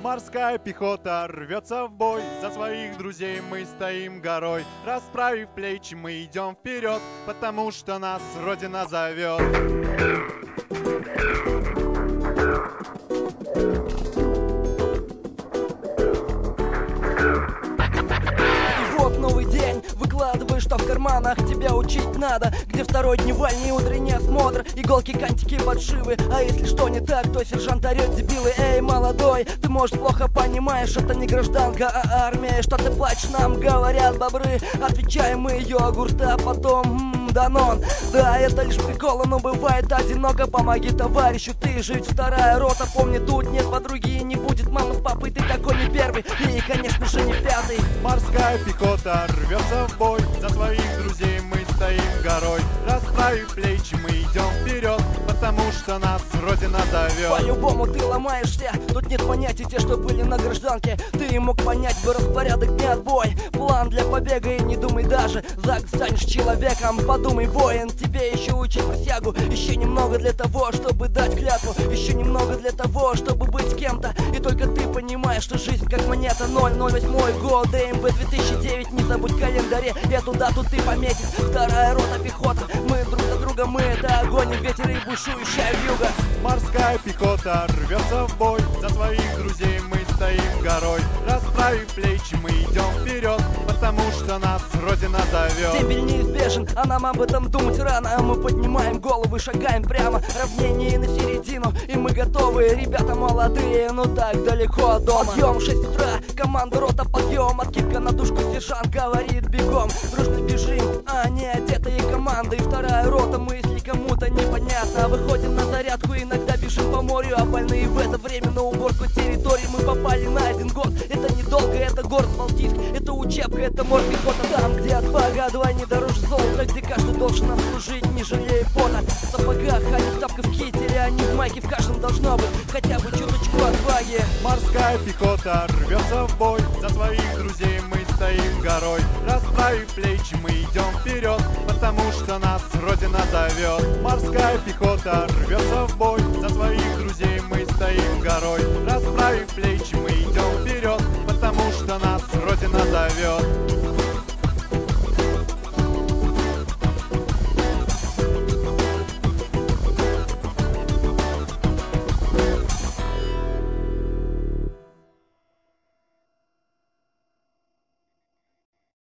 Морская пехота рвется в бой, за своих друзей мы стоим горой. Расправив плечи, мы идем вперед, потому что нас Родина зовет. Новый день, выкладываешь, что в карманах тебя учить надо. Где второй дневальный утренний осмотр, иголки, кантики, подшивы. А если что не так, то сержант орет: дебилы, эй, молодой, ты, может, плохо понимаешь, это не гражданка, а армия. Что ты плачешь, нам говорят бобры. Отвечаем мы: йогурт, а потом Данон. Да, это лишь прикол, но бывает одиноко. Помоги товарищу, ты жить. Вторая рота, помни, тут нет подруги и не будет мамы с папой. Ты такой не первый и, конечно же, не пятый. Морская пехота рвется в бой, за своих друзей мы стоим горой. Расправив плечи, мы идем вперед, потому что нас Родина зовет. По-любому ты ломаешься, тут нет понятий те, что были на гражданке. Ты мог понять бы распорядок, не отбой, план для побега, и не думай даже, станешь человеком. Подумай, воин, тебе еще учить присягу. Еще немного для того, чтобы дать клятву. Еще немного для того, чтобы быть кем-то. И только ты понимаешь, что жизнь как монета. 008 год, ДМБ 2009. Не забудь в календаре эту дату ты пометить. Вторая рота пехота, мы друг за друга, мы это огонь и ветер и бушующая вьюга. Морская пехота рвется в бой, за своих друзей мы стоим горой. Расправив плечи, мы идем вперед, потому что нас Родина зовет. Дембель неизбежен, а нам об этом думать рано. Мы поднимаем головы, шагаем прямо, равнение на середину, и мы готовы, ребята молодые, но так далеко от дома. Подъем, 6 утра, команда рота, подъем. Откидка на душку, сержант говорит: бегом. Дружно бежим, а не одетые команды. И вторая рота, мы, если кому-то непонятно, выходим на зарядку, иногда бежим по морю. А больные в это время на уборку территории. Мы попали на 1 год, это недолго, это город Балтийск, это учебка, это морпехота. Там, где отвага не дороже золота, где каждый должен нам служить, не жалея пота. В сапогах, а не ставка в кителе, а не в майке, в каждом должно быть хотя бы чуточку отваги. Морская пехота рвется в бой, за своих друзей мы стоим горой. Расправив плечи, мы идем вперед, потому что нас Родина зовет. Морская пехота рвется в бой, за своих друзей мы стоим горой. Расправив плечи, мы идем вперед, потому что нас Родина зовет.